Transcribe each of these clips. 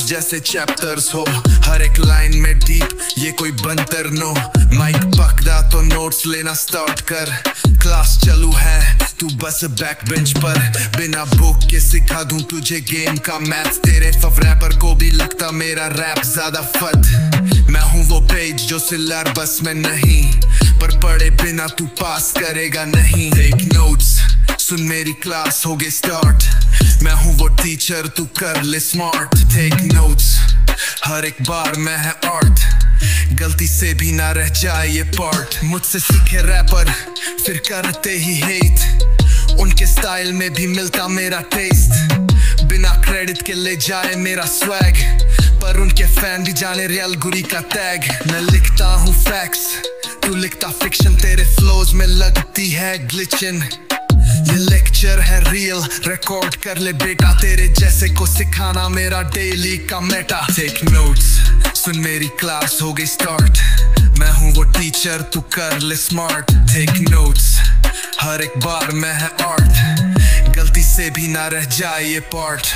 जैसे चैप्टर्स हो, हर एक लाइन में डीप, ये कोई बंतर नो। माइक पकड़ा तो नोट्स लेना स्टार्ट कर, क्लास चालू है तू बस बैक बेंच पर। बिना बुक के सिखा दूं तुझे गेम का मैथ्स, तेरे फव रैपर को भी लगता मेरा रैप ज्यादा फट। मैं हूँ वो पेज जो सिलेबस में नहीं, पर पढ़े बिना तू पास करेगा नहीं। टेक नोट्स, सुन मेरी क्लास हो गई स्टार्ट, मैं हूँ वो टीचर तू कर ले स्मार्ट। टेक नोट्स, हर एक बार में है आर्ट, गलती से भी ना रह जाए ये पार्ट। मुझसे सीखे रैपर फिर करते ही हेट, उनके स्टाइल में भी मिलता मेरा टेस्ट। बिना क्रेडिट के ले जाए मेरा स्वैग, पर उनके फैन भी जाने रियल गुरी का टैग। मैं लिखता हूँ फैक्ट्स, तू लिखता फिक्शन, तेरे फ्लोज में लगती है ग्लिचिंग। ये लेक्चर है रियल, रिकॉर्ड कर ले बेटा, तेरे जैसे को सिखाना मेरा डेली का मेटा। टेक नोट्स, सुन मेरी क्लास हो गई स्टार्ट, मैं हूँ वो टीचर तू कर ले स्मार्ट। टेक नोट्स, हर एक बार में है आर्ट, गलती से भी ना रह जाए ये पार्ट।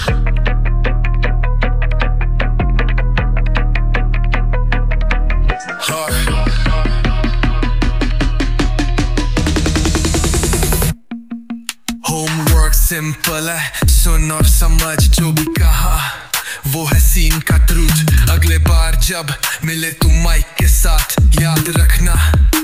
होमवर्क सिंपल है, सुन और समझ जो भी कहा वो है सीन का ट्रूथ। अगले बार जब मिले तू माइक के साथ याद रखना,